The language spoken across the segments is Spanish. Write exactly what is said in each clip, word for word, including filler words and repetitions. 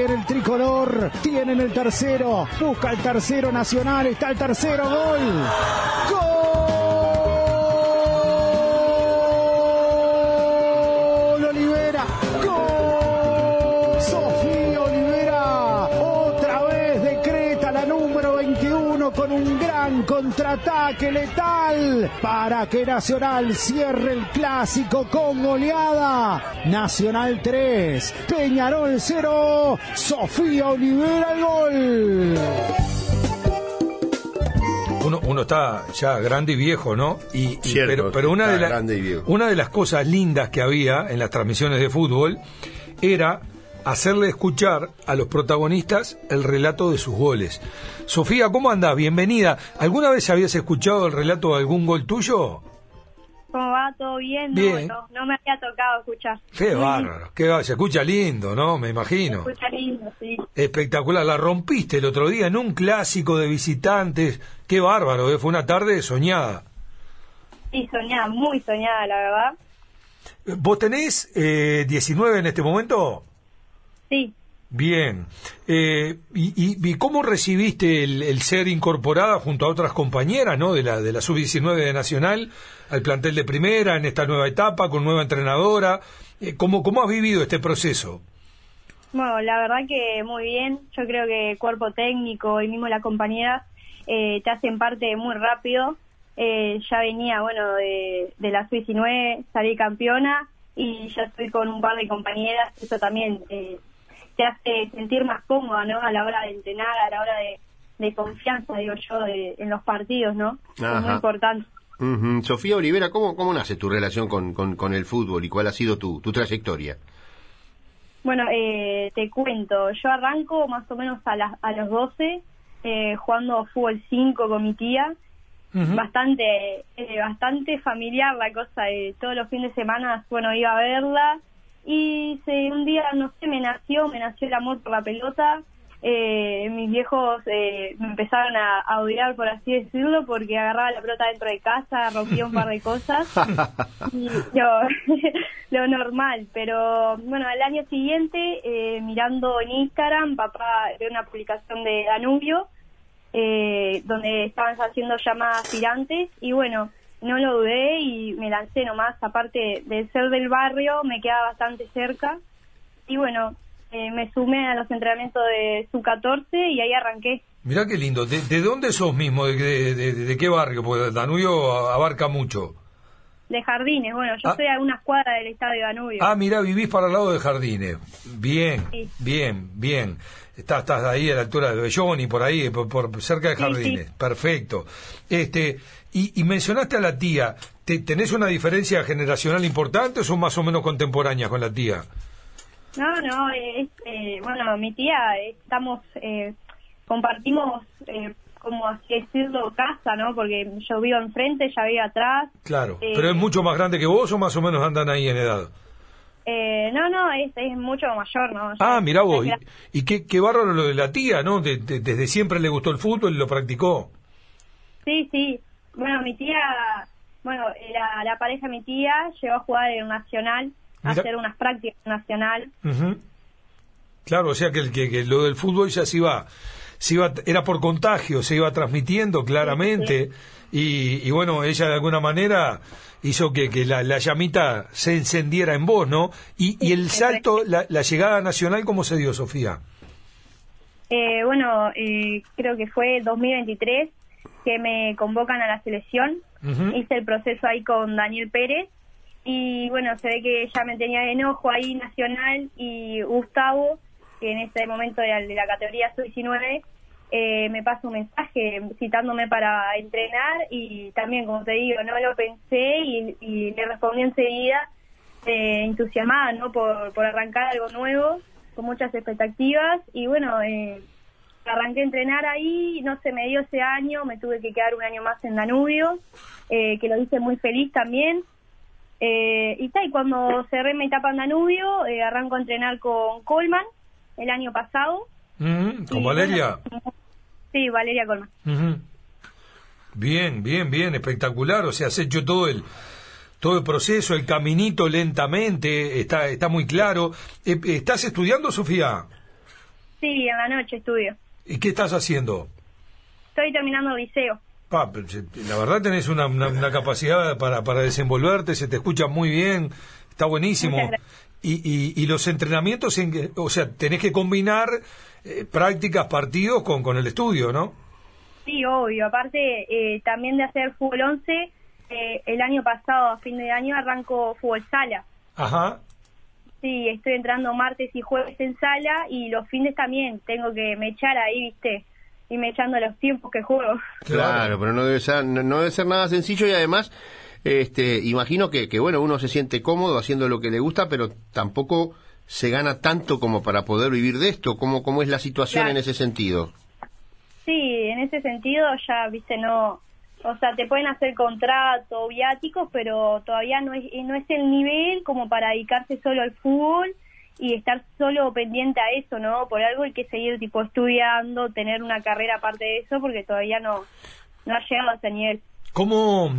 viene el tricolor, tienen el tercero, busca el tercero Nacional, está el tercero, gol, gol, Olivera, gol, Sofía Olivera, otra vez decreta la número veintiuno con un gran contraataque letal para que Nacional cierre el clásico con goleada. Nacional tres, Peñarol cero, Sofía Olivera el gol. Uno, uno está ya grande y viejo, ¿no? Y, y Cierto, pero, pero una de la, grande y viejo. una de las cosas lindas que había en las transmisiones de fútbol era hacerle escuchar a los protagonistas el relato de sus goles. Sofía, ¿cómo andás? Bienvenida. ¿Alguna vez habías escuchado el relato de algún gol tuyo? ¿Cómo va? ¿Todo bien? Bien. No, no, no me había tocado escuchar. Qué bárbaro, qué bárbaro. Se escucha lindo, ¿no? Me imagino. Se escucha lindo, sí. Espectacular, la rompiste el otro día en un clásico de visitantes. Qué bárbaro, ¿eh? Fue una tarde soñada. Sí, soñada, muy soñada, la verdad. ¿Vos tenés eh, diecinueve en este momento? Sí. Bien. Eh, y, y, ¿Y cómo recibiste el, el ser incorporada junto a otras compañeras, ¿no? de la de la sub diecinueve de Nacional al plantel de primera en esta nueva etapa con nueva entrenadora? Eh, ¿cómo, ¿Cómo has vivido este proceso? Bueno, la verdad que muy bien. Yo creo que el cuerpo técnico y mismo las compañeras eh, te hacen parte muy rápido. Eh, ya venía, bueno, de, de la sub diecinueve, salí campeona y ya estoy con un par de compañeras. Eso también eh, te hace sentir más cómoda, ¿no? A la hora de entrenar, a la hora de, de confianza, digo yo, de, en los partidos, ¿no? Ajá. Es muy importante. Uh-huh. Sofía Olivera, ¿cómo, cómo nace tu relación con, con, con el fútbol y cuál ha sido tu, tu trayectoria? Bueno, eh, te cuento, yo arranco más o menos a, las, a los doce, eh, jugando fútbol cinco con mi tía. Uh-huh. Bastante eh, bastante familiar la cosa, de todos los fines de semana, bueno, iba a verla. Y se, un día, no sé, me nació, me nació el amor por la pelota. Eh, mis viejos eh, me empezaron a, a odiar, por así decirlo, porque agarraba la pelota dentro de casa, rompía un par de cosas. Y lo, lo normal. Pero bueno, al año siguiente, eh, mirando en Instagram, papá ve una publicación de Danubio, eh, donde estaban haciendo llamadas girantes. Y bueno, no lo dudé y me lancé nomás. Aparte de ser del barrio, me quedaba bastante cerca. Y bueno, eh, me sumé a los entrenamientos de sub catorce y ahí arranqué. Mirá qué lindo. ¿De, de dónde sos mismo? ¿De, de, de, de qué barrio? Porque Danubio abarca mucho. De Jardines. Bueno, yo ah. soy a unas cuadras del estadio Danubio. Ah, mirá, vivís para el lado de Jardines. Bien, sí. bien, bien. Estás, estás ahí a la altura de Bellón y por ahí, por, por cerca de Jardines. Sí, sí. Perfecto. Este, y, y mencionaste a la tía. ¿Te, ¿Tenés una diferencia generacional importante o son más o menos contemporáneas con la tía? No, no, es, eh, bueno, mi tía, estamos, eh, compartimos, eh, como así decirlo, casa, ¿no? Porque yo vivo enfrente, ella vive atrás. Claro, eh, ¿pero es mucho más grande que vos o más o menos andan ahí en edad? Eh, no, no, es, es mucho mayor, ¿no? Ah, ya, mirá vos, ya, y, y qué, qué bárbaro lo de la tía, ¿no? De, de, desde siempre le gustó el fútbol y lo practicó. Sí, sí, bueno, mi tía, bueno, la, la pareja de mi tía llegó a jugar en Nacional, a hacer unas prácticas Nacional. Uh-huh. Claro, o sea que, el, que, que lo del fútbol ya se iba, se iba, era por contagio, se iba transmitiendo claramente, sí, sí. Y, y bueno, ella de alguna manera hizo que, que la, la llamita se encendiera en vos, ¿no? Y, y el salto, la, la llegada nacional, ¿cómo se dio, Sofía? Eh, bueno, eh, creo que fue dos mil veintitrés que me convocan a la selección. Uh-huh. Hice el proceso ahí con Daniel Pérez. Y bueno, se ve que ya me tenía de enojo ahí Nacional y Gustavo, que en ese momento de la, de la categoría sub diecinueve, eh, me pasa un mensaje citándome para entrenar y también, como te digo, no lo pensé y, y le respondí enseguida, eh, entusiasmada, ¿no? Por, por arrancar algo nuevo, con muchas expectativas. Y bueno, eh, arranqué a entrenar ahí, no se me dio ese año, me tuve que quedar un año más en Danubio, eh, que lo hice muy feliz también. Eh, y tal, y cuando cerré mi etapa en Danubio, eh, arranco a entrenar con Colman el año pasado. Mm, ¿Con y, Valeria? Bueno, sí, Valeria Colman. Uh-huh. Bien, bien, bien, espectacular. O sea, has hecho todo el todo el proceso, el caminito lentamente, está está muy claro. Eh, ¿Estás estudiando, Sofía? Sí, en la noche estudio. ¿Y qué estás haciendo? Estoy terminando el liceo. Ah, la verdad tenés una, una, una capacidad para, para desenvolverte, se te escucha muy bien, está buenísimo. Y, y, y los entrenamientos, en, o sea, tenés que combinar eh, prácticas, partidos con, con el estudio, ¿no? Sí, obvio. Aparte, eh, también de hacer fútbol once, eh, el año pasado, a fin de año, arranco fútbol sala. Ajá. Sí, estoy entrando martes y jueves en sala y los fines también. Tengo que me echar ahí, ¿viste? Y me echando los tiempos que juego. Claro, pero no debe ser, no, no debe ser nada sencillo y además, este, imagino que, que, bueno, uno se siente cómodo haciendo lo que le gusta, pero tampoco se gana tanto como para poder vivir de esto. ¿Cómo, cómo es la situación Claro. en ese sentido? Sí, en ese sentido ya, ¿viste? No... O sea, te pueden hacer contrato, viáticos, pero todavía no es, no es el nivel como para dedicarse solo al fútbol y estar solo pendiente a eso, ¿no? Por algo hay que seguir tipo estudiando, tener una carrera aparte de eso, porque todavía no, no ha llegado a ese nivel. ¿Cómo,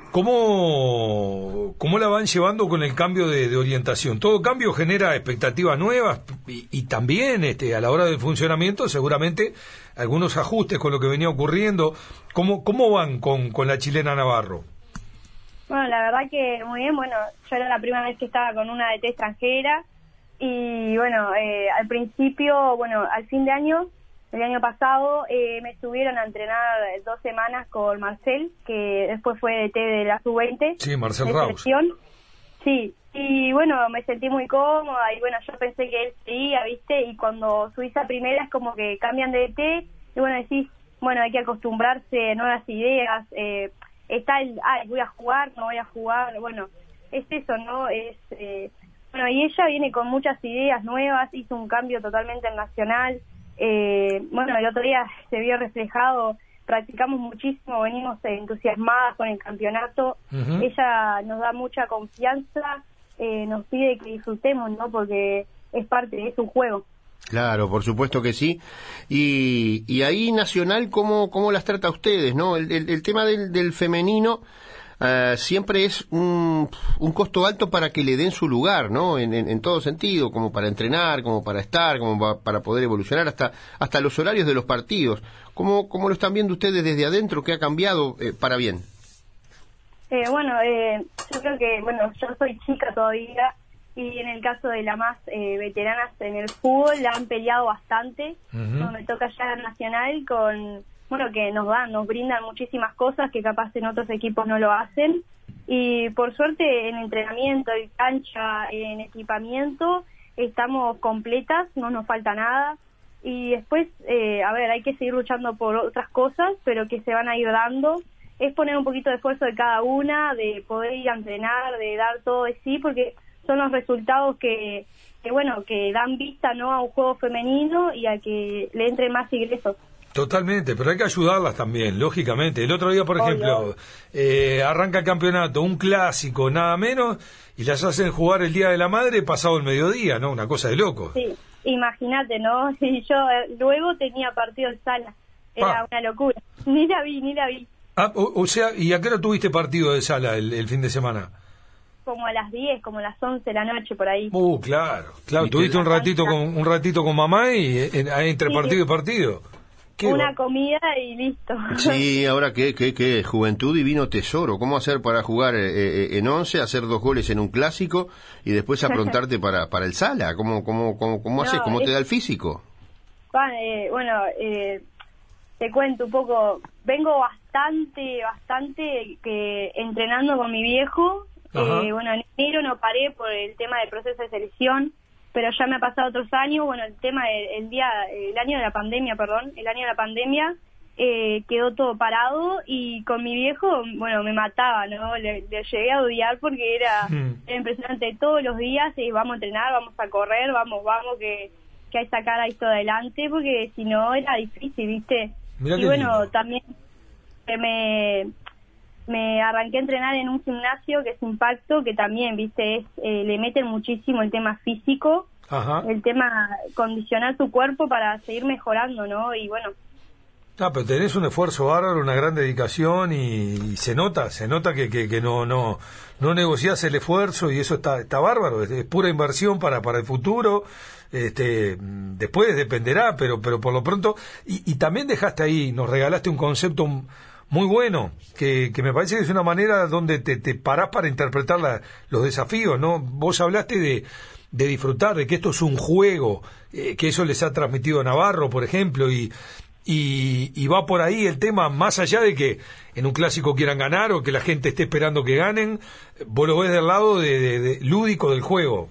cómo, cómo la van llevando con el cambio de, de orientación? Todo cambio genera expectativas nuevas y, y también este, a la hora del funcionamiento seguramente algunos ajustes con lo que venía ocurriendo. ¿Cómo, cómo van con, con la chilena Navarro? Bueno, la verdad que muy bien. Bueno, yo era la primera vez que estaba con una D T extranjera y bueno, eh, al principio, bueno, al fin de año, el año pasado, eh, me estuvieron a entrenar dos semanas con Marcel, que después fue D T de la sub veinte. Sí, Marcel de Raus. selección. Sí, y bueno, me sentí muy cómoda y bueno, yo pensé que él seguía, ¿viste? Y cuando subís a primera es como que cambian de D T y bueno, decís, bueno, hay que acostumbrarse a nuevas ideas, eh, está el, ay, voy a jugar, no voy a jugar, bueno, es eso, ¿no? Es, eh, bueno, y ella viene con muchas ideas nuevas, hizo un cambio totalmente en Nacional, eh, bueno, el otro día se vio reflejado, practicamos muchísimo, venimos entusiasmadas con el campeonato, Uh-huh. ella nos da mucha confianza, eh, nos pide que disfrutemos, ¿no? Porque es parte de su juego. Claro, por supuesto que sí. Y, y ahí Nacional, ¿cómo, cómo las trata a ustedes, no? El, el, el tema del, del femenino uh, siempre es un, un costo alto para que le den su lugar, ¿no? En, en, en todo sentido, como para entrenar, como para estar, como pa, para poder evolucionar, hasta hasta los horarios de los partidos. ¿Cómo, cómo lo están viendo ustedes desde adentro? ¿Qué ha cambiado eh, para bien? Eh, bueno, eh, yo creo que, bueno, yo soy chica todavía y en el caso de las más eh, veteranas en el fútbol la han peleado bastante. Uh-huh. No, me toca ya Nacional con, bueno, que nos dan, nos brindan muchísimas cosas que capaz en otros equipos no lo hacen. Y por suerte en entrenamiento, en cancha, en equipamiento, estamos completas, no nos falta nada. Y después, eh, a ver, hay que seguir luchando por otras cosas, pero que se van a ir dando. Es poner un poquito de esfuerzo de cada una, de poder ir a entrenar, de dar todo de sí, porque son los resultados que, que bueno, que dan vista, ¿no?, a un juego femenino y a que le entre más ingresos. Totalmente, pero hay que ayudarlas también, lógicamente. El otro día, por ejemplo, eh, arranca el campeonato, un clásico, nada menos, y las hacen jugar el Día de la Madre pasado el mediodía, ¿no? Una cosa de loco. Sí, imagínate, ¿no? Y yo eh, luego tenía partido en sala, era Pa. una locura. Ni la vi, ni la vi. Ah, o, o sea, ¿y a qué hora tuviste partido de sala el, el fin de semana? Como a las diez, como a las once de la noche, por ahí. Uh, claro, claro, ¿Viste? tuviste un ratito con un ratito con mamá y eh, entre Sí. partido y partido. Qué Una va- comida y listo. Sí, ahora qué, qué, qué juventud divino tesoro. ¿Cómo hacer para jugar eh, eh, en once, hacer dos goles en un clásico y después aprontarte para para el sala? ¿Cómo cómo cómo, cómo No, haces? ¿Cómo es- te da el físico? Juan, eh, bueno, eh, te cuento un poco. Vengo bastante, bastante que entrenando con mi viejo. Ajá. Eh, bueno, en enero no paré por el tema del proceso de selección, pero ya me ha pasado otros años. Bueno, el tema del el día, el año de la pandemia, perdón, el año de la pandemia eh, quedó todo parado y con mi viejo, bueno, me mataba, ¿no? Le, le llegué a odiar porque era, Mm. era impresionante todos los días. Y vamos a entrenar, vamos a correr, vamos, vamos, que, que hay que sacar esto adelante, porque si no era difícil, ¿viste? Mirá Y qué bueno, lindo. también que me me arranqué a entrenar en un gimnasio que es Impacto, que también, viste, es, eh, le meten muchísimo el tema físico, Ajá. el tema condicionar tu cuerpo para seguir mejorando, ¿no? Y bueno, Ah, pero tenés un esfuerzo bárbaro, una gran dedicación y, y se nota, se nota que, que, que no no no negociás el esfuerzo y eso está está bárbaro, es, es pura inversión para para el futuro. Este, después dependerá, pero pero por lo pronto y, y también dejaste ahí, nos regalaste un concepto muy bueno, que, que me parece que es una manera donde te, te parás para interpretar la, los desafíos, ¿no? Vos hablaste de de disfrutar, de que esto es un juego, eh, que eso les ha transmitido Navarro, por ejemplo, y Y, y va por ahí el tema, más allá de que en un clásico quieran ganar o que la gente esté esperando que ganen, vos lo ves del lado de, de, de lúdico del juego.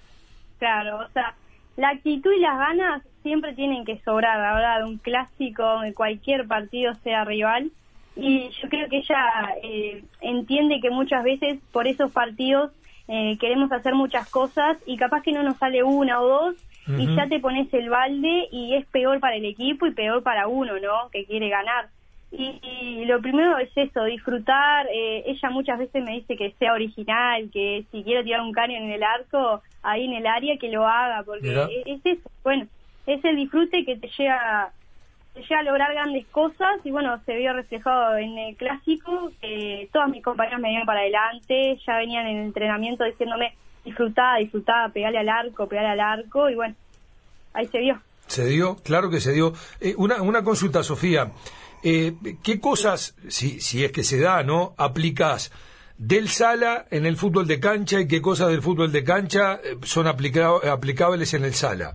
Claro, o sea, la actitud y las ganas siempre tienen que sobrar ahora de un clásico, de cualquier partido sea rival, y yo creo que ella eh, entiende que muchas veces por esos partidos eh, queremos hacer muchas cosas y capaz que no nos sale una o dos, y uh-huh. ya te pones el balde y es peor para el equipo y peor para uno, ¿no? Que quiere ganar. Y, y lo primero es eso, disfrutar. Eh, ella muchas veces me dice que sea original, que si quiero tirar un caño en el arco, ahí en el área, que lo haga, porque es, es eso. Bueno, es el disfrute que te llega, te llega a lograr grandes cosas y bueno, se vio reflejado en el clásico. Eh, todas mis compañeras me dieron para adelante, ya venían en el entrenamiento diciéndome disfrutá, disfrutá, pegale al arco, pegale al arco, y bueno, ahí se dio. Se dio, claro que se dio. Eh, una, una consulta, Sofía. Eh, ¿Qué cosas, si, si es que se da, ¿no?, aplicás del sala en el fútbol de cancha y qué cosas del fútbol de cancha son aplica- aplicables en el sala?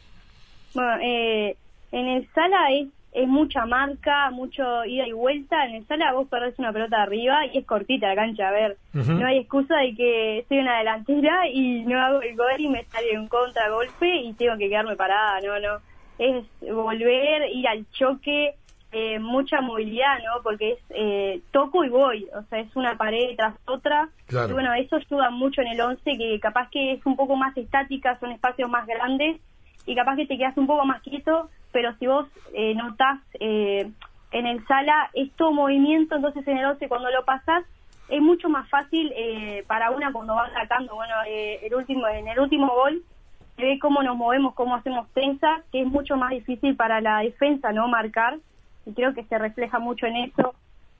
Bueno, eh, en el sala es es mucha marca, mucho ida y vuelta. En el sala vos perdés una pelota arriba y es cortita la cancha, a ver, uh-huh. no hay excusa de que soy una delantera y no hago el gol y me sale un contragolpe y tengo que quedarme parada, no, no, es volver, ir al choque, eh, mucha movilidad, ¿no? Porque es eh, toco y voy, o sea, es una pared tras otra, claro. Y bueno, eso ayuda mucho en el once, que capaz que es un poco más estática, son espacios más grandes y capaz que te quedas un poco más quieto, pero si vos eh, notás eh, en el sala es todo movimiento, entonces en el once cuando lo pasás es mucho más fácil eh, para una cuando va atacando. Bueno, eh, el último en el último gol se ve cómo nos movemos, cómo hacemos prensa, que es mucho más difícil para la defensa, ¿no?, marcar, y creo que se refleja mucho en eso.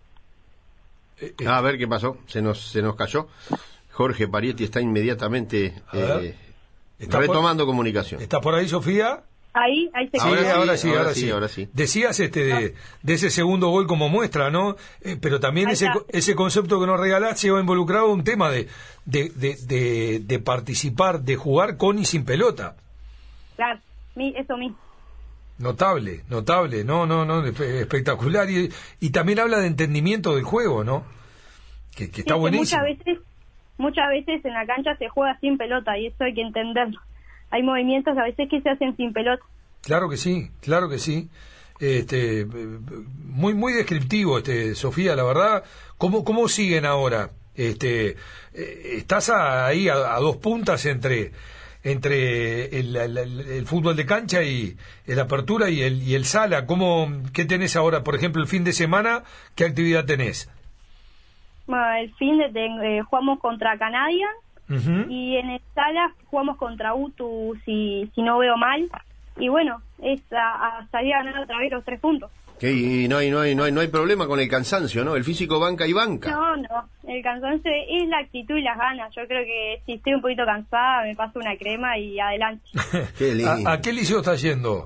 Eh, eh. A ver qué pasó, se nos se nos cayó. Jorge Parietti está inmediatamente eh, ¿Está retomando por, comunicación. ¿Está por ahí, Sofía? Ahí, ahí se sí, queda. ahora sí, ahora, ahora sí, sí, ahora sí. Decías este de, de ese segundo gol como muestra, ¿no? Eh, pero también ese ese concepto que nos regalaste lleva involucrado un tema de de, de, de de participar, de jugar con y sin pelota. Claro, eso mismo. Notable, notable, no, no, no, espectacular, y, y también habla de entendimiento del juego, ¿no? Que, que está sí, buenísimo. Que muchas veces, muchas veces en la cancha se juega sin pelota y eso hay que entenderlo. Hay movimientos a veces que se hacen sin pelota. Claro que sí, claro que sí. Este, muy muy descriptivo, este, Sofía, la verdad. ¿Cómo cómo siguen ahora? Este, estás ahí a, a dos puntas entre entre el, el, el fútbol de cancha y el apertura y el y el sala. ¿Cómo qué tenés ahora, por ejemplo, el fin de semana? ¿Qué actividad tenés? Bueno, el fin de eh, jugamos contra Canadian. Uh-huh. Y en el sala jugamos contra U T U, si, si no veo mal, y bueno, es a, a salir a ganar otra vez los tres puntos. ¿Qué? Y no hay, no hay, no hay, no hay problema con el cansancio, ¿no? El físico banca y banca. No, no, el cansancio es la actitud y las ganas. Yo creo que si estoy un poquito cansada me paso una crema y adelante. Qué lindo. ¿A, ¿A qué liceo estás yendo?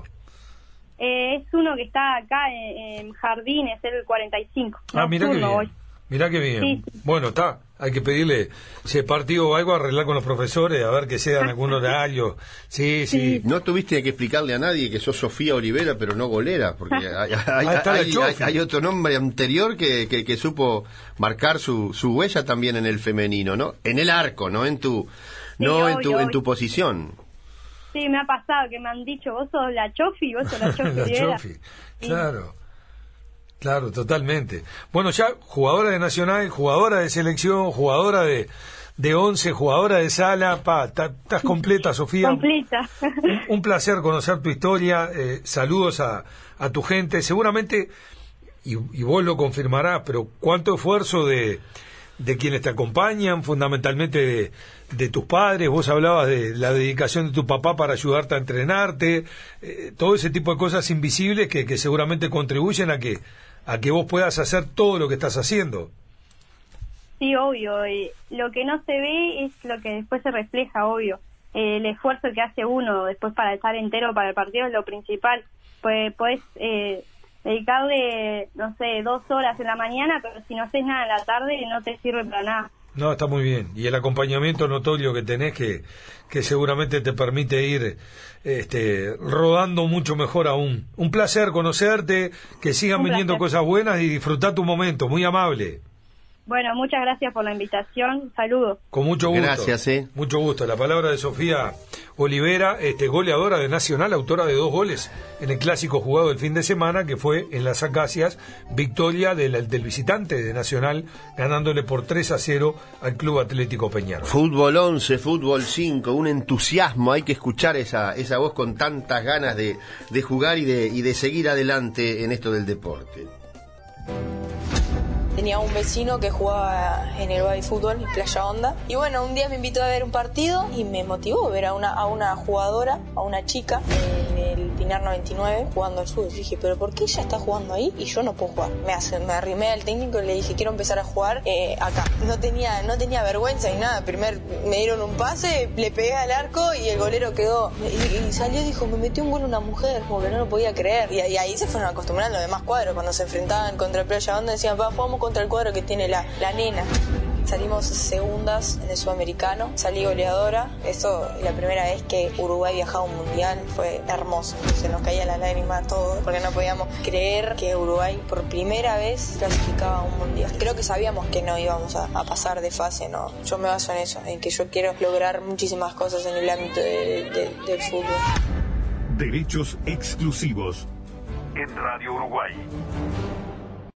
Eh, es uno que está acá en, en Jardín, es el cuarenta y cinco. Ah, mira qué bien. Hoy. Mirá qué bien. Sí. Bueno, está. Hay que pedirle, si el partido o algo, arreglar con los profesores, a ver que sean algún horario. Sí, sí. No tuviste que explicarle a nadie que sos Sofía Olivera, pero no golera, porque hay, hay, hay, hay, hay otro nombre anterior que, que, que supo marcar su, su huella también en el femenino, ¿no? En el arco, no en tu, sí, no obvio, en tu, obvio. en tu posición. Sí, me ha pasado que me han dicho, vos sos la Chofi, vos sos la Chofi Olivera. La Chofi, claro. Claro, totalmente. Bueno, ya jugadora de Nacional, jugadora de selección, jugadora de, de once, jugadora de sala, pa, estás completa, Sofía. Completa. Un, un placer conocer tu historia, eh, saludos a, a tu gente, seguramente, y, y vos lo confirmarás, pero cuánto esfuerzo de, de quienes te acompañan, fundamentalmente de, de tus padres. Vos hablabas de la dedicación de tu papá para ayudarte a entrenarte, eh, todo ese tipo de cosas invisibles que, que seguramente contribuyen a que a que vos puedas hacer todo lo que estás haciendo. Sí, obvio. Y lo que no se ve es lo que después se refleja, obvio. Eh, el esfuerzo que hace uno después para estar entero para el partido es lo principal. Pues podés eh, dedicarle, no sé, dos horas en la mañana, pero si no haces nada en la tarde no te sirve para nada. No, está muy bien. Y el acompañamiento notorio que tenés que, que seguramente te permite ir este, rodando mucho mejor aún. Un placer conocerte, que sigan Un viniendo placer. cosas buenas y disfrutar tu momento. Muy amable. Bueno, muchas gracias por la invitación. Saludos. Con mucho gusto. Gracias, eh. Mucho gusto. La palabra de Sofía Olivera, este, goleadora de Nacional, autora de dos goles en el clásico jugado el fin de semana, que fue en las Acacias, victoria del, del visitante de Nacional, ganándole por tres a cero al Club Atlético Peñarol. Fútbol once, fútbol cinco, un entusiasmo, hay que escuchar esa esa voz con tantas ganas de, de jugar y de, y de seguir adelante en esto del deporte. Tenía un vecino que jugaba en el Bay Fútbol, en Playa Honda. Y bueno, un día me invitó a ver un partido y me motivó ver a una, a una jugadora, a una chica, en el Pinar noventa y nueve, jugando al fútbol. Y dije, ¿pero por qué ella está jugando ahí y yo no puedo jugar? Me, hace, me arrimé al técnico y le dije, quiero empezar a jugar eh, acá. No tenía, no tenía vergüenza ni nada. Primero me dieron un pase, le pegué al arco y el golero quedó. Y, y salió y dijo, me metió un gol una mujer, como que no lo podía creer. Y, y ahí se fueron acostumbrando los demás cuadros. Cuando se enfrentaban contra el Playa Honda decían, va, jugamos contra el cuadro que tiene la, la nena. Salimos segundas en el Sudamericano, salí goleadora. Eso, la primera vez que Uruguay viajaba a un mundial, fue hermoso. Se nos caía la lágrima a todos, porque no podíamos creer que Uruguay por primera vez clasificaba a un mundial. Creo que sabíamos que no íbamos a, a pasar de fase, no. Yo me baso en eso, en que yo quiero lograr muchísimas cosas en el ámbito de, de, del fútbol. Derechos exclusivos en Radio Uruguay.